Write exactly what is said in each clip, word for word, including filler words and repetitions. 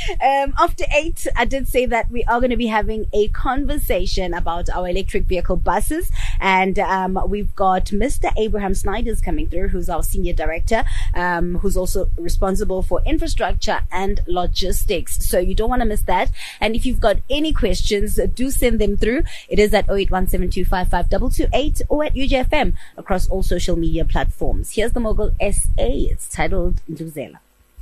Um, after eight, I did say that we are going to be having a conversation about our electric vehicle buses. And um, we've got Mister Abraham Snyders coming through, who's our senior director, um, who's also responsible for infrastructure and logistics. So you don't want to miss that. And if you've got any questions, do send them through. It is at zero eight one seven two five five two two eight or at U J F M across all social media platforms. Here's the Mogul S A. It's titled Nduzela.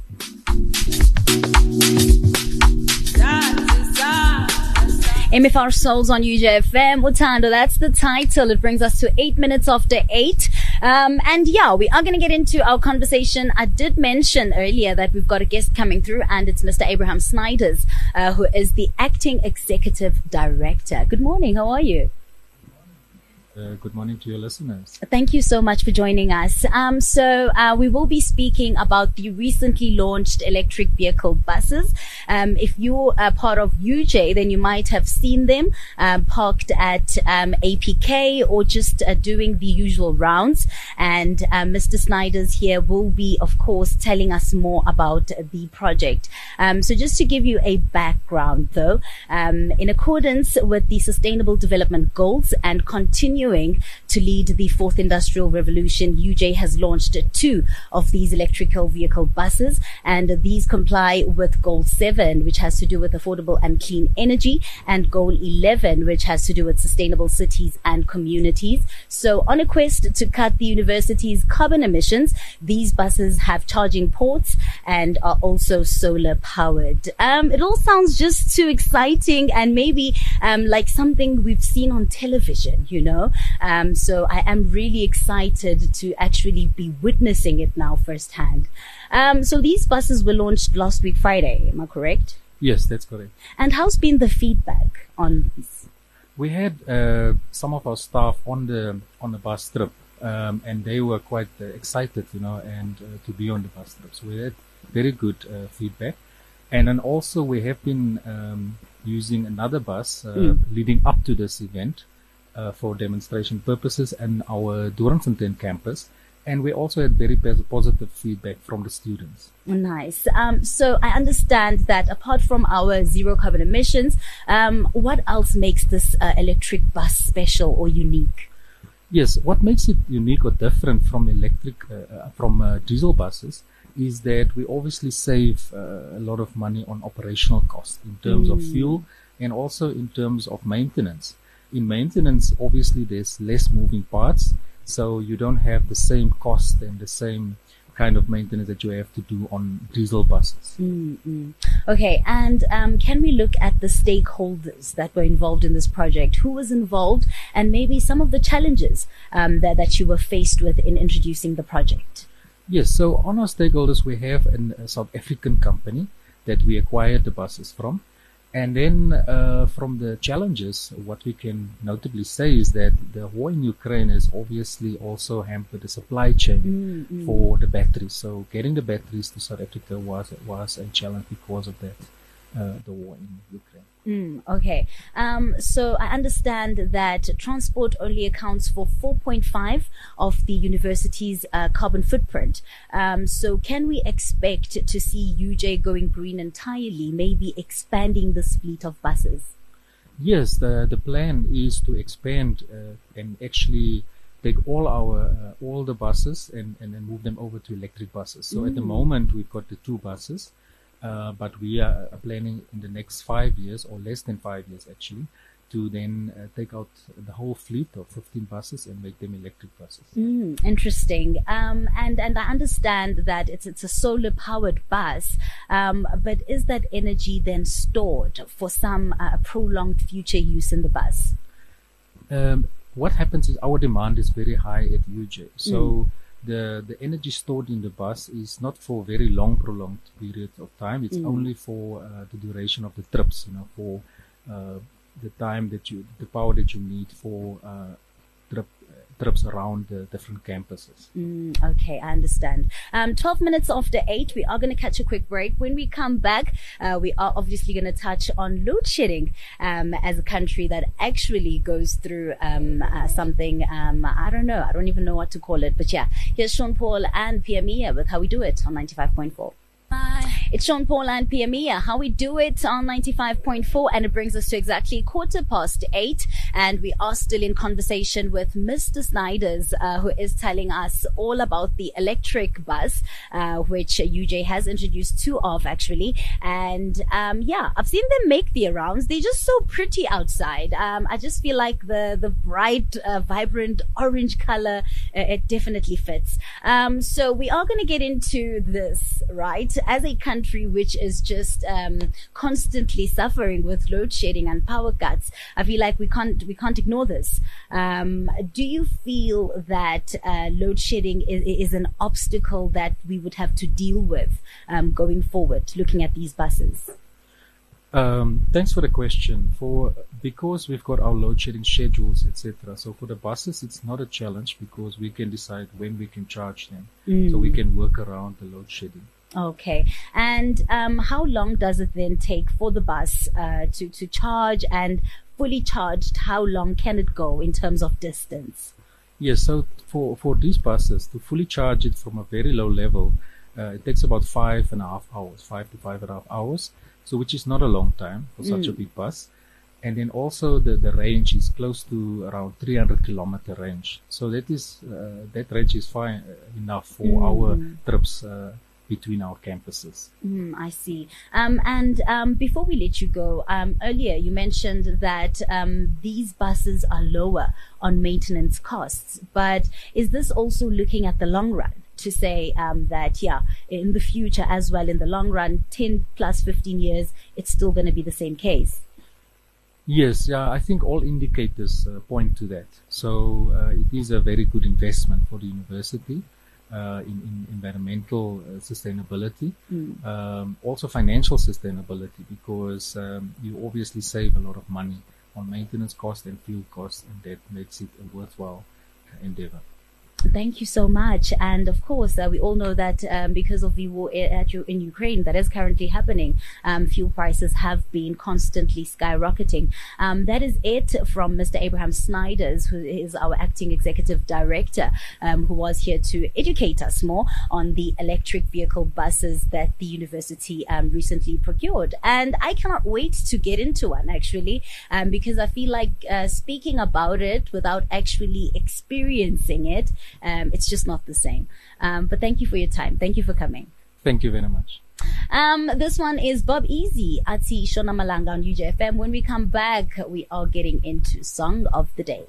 M F R Souls on U J F M. Utando, that's the title. It brings us to eight minutes after eight. Um, and yeah, we are going to get into our conversation. I did mention earlier that we've got a guest coming through, and it's Mister Abraham Snyders, uh, who is the acting executive director. Good morning. How are you? Uh, good morning to your listeners. Thank you so much for joining us. Um, so uh, we will be speaking about the recently launched electric vehicle buses. Um, if you're a part of U J, then you might have seen them um, parked at um, A P K or just uh, doing the usual rounds. And uh, Mister Snyders here will be, of course, telling us more about the project. Um, so just to give you a background, though, um, in accordance with the Sustainable Development Goals and continuing to lead the fourth industrial revolution, U J has launched two of these electrical vehicle buses, and these comply with Goal seven, which has to do with affordable and clean energy, and Goal eleven, which has to do with sustainable cities and communities. So on a quest to cut the university's carbon emissions, these buses have charging ports and are also solar powered. Um, it all sounds just too exciting and maybe um, like something we've seen on television, you know. Um, so I am really excited to actually be witnessing it now firsthand. Um, so these buses were launched last week, Friday. Am I correct? Yes, that's correct. And how's been the feedback on these? We had uh, some of our staff on the on the bus trip, um, and they were quite uh, excited, you know, and uh, to be on the bus trip. So we had very good uh, feedback. And then also we have been um, using another bus uh, mm. leading up to this event. Uh, for demonstration purposes and our Doornfontein campus, and we also had very positive feedback from the students. Nice. Um, so I understand that apart from our zero carbon emissions, um, what else makes this uh, electric bus special or unique? Yes, what makes it unique or different from electric, uh, from uh, diesel buses is that we obviously save uh, a lot of money on operational costs in terms mm. of fuel and also in terms of maintenance. In maintenance, obviously, there's less moving parts, so you don't have the same cost and the same kind of maintenance that you have to do on diesel buses. Mm-hmm. Okay, and um, can we look at the stakeholders that were involved in this project? Who was involved, and maybe some of the challenges um, that, that you were faced with in introducing the project? Yes, so on our stakeholders, we have an, a South African company that we acquired the buses from. And then uh, from the challenges, what we can notably say is that the war in Ukraine has obviously also hampered the supply chain mm-hmm. for the batteries. So getting the batteries to South Africa was was a challenge because of that, uh, the war in Ukraine. Mm, okay. Um, so I understand that transport only accounts for four point five of the university's uh, carbon footprint. Um, so can we expect to see U J going green entirely, maybe expanding this fleet of buses? Yes, the, the plan is to expand uh, and actually take all our uh, all the buses and, and then move them over to electric buses. So mm. at the moment, we've got the two buses. Uh, but we are planning in the next five years or less than five years actually to then uh, take out the whole fleet of fifteen buses and make them electric buses. Mm, interesting. Um, and, and I understand that it's, it's a solar powered bus. Um, but is that energy then stored for some uh, prolonged future use in the bus? Um, what happens is our demand is very high at U J. So mm. The, the energy stored in the bus is not for very long prolonged periods of time. It's mm. only for uh, the duration of the trips, you know, for uh, the time that you, the power that you need for uh, trip, uh, trips around the different campuses. Mm, okay, I understand. Um, twelve minutes after eight, we are going to catch a quick break. When we come back, uh, we are obviously going to touch on load shedding um, as a country that actually goes through um, uh, something, um, I don't know, I don't even know what to call it. But yeah, here's Sean Paul and Pia Mia with How We Do It on ninety-five point four. It's Sean Paul and Pia Mia. How we do it on ninety-five point four, and it brings us to exactly quarter past eight. And we are still in conversation with Mister Snyders, uh, who is telling us all about the electric bus, uh, which U J has introduced two of actually. And um, yeah, I've seen them make the rounds. They're just so pretty outside. Um, I just feel like the the bright, uh, vibrant orange color, uh, it definitely fits. Um, so we are going to get into this, right? As a country which is just um, constantly suffering with load shedding and power cuts, I feel like we can't we can't ignore this. Um, do you feel that uh, load shedding is, is an obstacle that we would have to deal with um, going forward, looking at these buses? Um, thanks for the question. For because we've got our load shedding schedules, et cetera. So for the buses, it's not a challenge because we can decide when we can charge them, Mm. so we can work around the load shedding. Okay. And um, how long does it then take for the bus uh, to to charge, and fully charged, how long can it go in terms of distance? Yes. So for for these buses to fully charge it from a very low level, uh, it takes about five and a half hours, five to five and a half hours. So which is not a long time for such Mm. a big bus. And then also the, the range is close to around three hundred kilometer range. So that is, uh, that range is fine uh, enough for Mm. our trips, uh, between our campuses. Mm, I see. Um, and um, before we let you go, um, earlier you mentioned that um, these buses are lower on maintenance costs. But is this also looking at the long run to say um, that, yeah, in the future as well, in the long run, ten plus fifteen years, it's still going to be the same case? Yes, yeah, I think all indicators uh, point to that. So uh, it is a very good investment for the university uh, in, in environmental uh, sustainability, Mm. um, also financial sustainability, because um, you obviously save a lot of money on maintenance costs and fuel costs, and that makes it a worthwhile uh, endeavor. Thank you so much. And of course, uh, we all know that um, because of the war i- at, U- in Ukraine that is currently happening, um, fuel prices have been constantly skyrocketing. Um, that is it from Mister Abraham Snyders, who is our acting executive director, um, who was here to educate us more on the electric vehicle buses that the university um, recently procured. And I cannot wait to get into one, actually, um, because I feel like uh, speaking about it without actually experiencing it, Um, it's just not the same. Um, but thank you for your time. Thank you for coming. Thank you very much. Um, this one is Bob Easy, Ati Shona Malanga on U J F M. When we come back, we are getting into Song of the Day.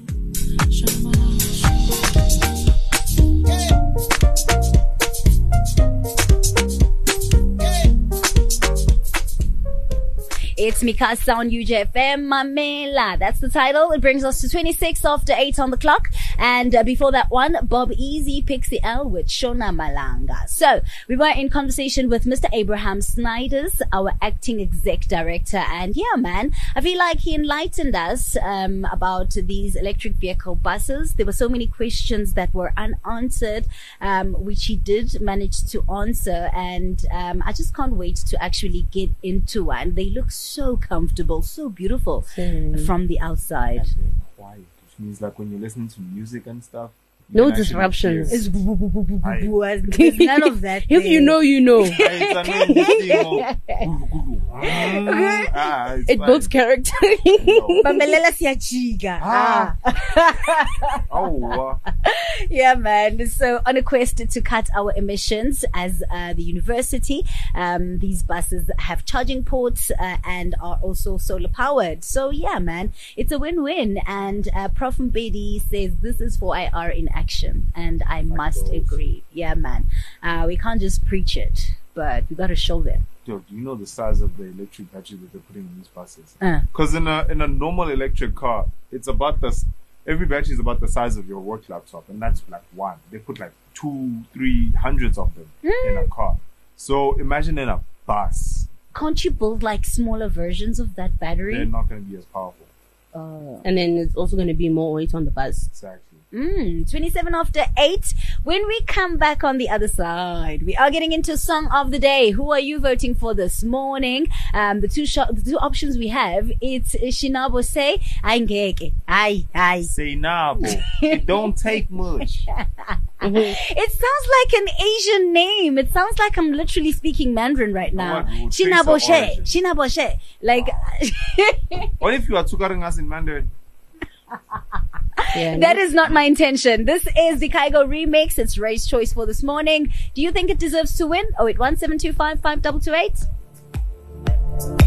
It's Mikasa on U J F M, Mamela. That's the title. It brings us to twenty-six after eight on the clock. And uh, before that one, Bob Easy picks the L with Shona Malanga. So we were in conversation with Mister Abraham Snyders, our acting exec director. And yeah, man, I feel like he enlightened us um, about these electric vehicle buses. There were so many questions that were unanswered, um, which he did manage to answer. And um, I just can't wait to actually get into one. They look so comfortable, so beautiful Same. from the outside. And they're quiet, which means like when you're listening to music and stuff, you No can actually disruptions. hear- It's boo, boo, boo, boo, boo, Aye. boo, and there's none of that. If you there. know, you know. It's amazing. Ah, it's It fine. builds character. No. Bambelela siyachiga. Ah. Oh, wow. Yeah, man. So on a quest to cut our emissions as uh, the university, um, these buses have charging ports uh, and are also solar powered. So yeah, man, it's a win-win. And uh, Prof Mbedi says this is for I R in action, and I must those. agree. Yeah, man. Uh, we can't just preach it, but we got to show them. Yo, do you know the size of the electric battery that they're putting in these buses? Uh, Because in a in a normal electric car, it's about the s- every battery is about the size of your work laptop, and that's like one. They put like two, three hundreds of them in a car. So imagine in a bus, can't you build like smaller versions of that they're battery? not going to be as powerful. Oh. And then it's also going to be more weight on the bus. Exactly. Mm, twenty-seven after eight. When we come back on the other side, we are getting into Song of the Day. Who are you voting for this morning? Um, the two sh- the two options we have, it's Shinabo Say, Aingeke. Aye, aye. Say nah, bro. It don't take much. It sounds like an Asian name. It sounds like I'm literally speaking Mandarin right now. what? We'll trace the Shinaboshe. origin. Shinaboshe. Like, What if you are tukaring us in Mandarin? Yeah. that is not my intention. This is the Kygo remix. It's Ray's choice for this morning. Do you think it deserves to win? Oh, eight one seven two five five two two eight.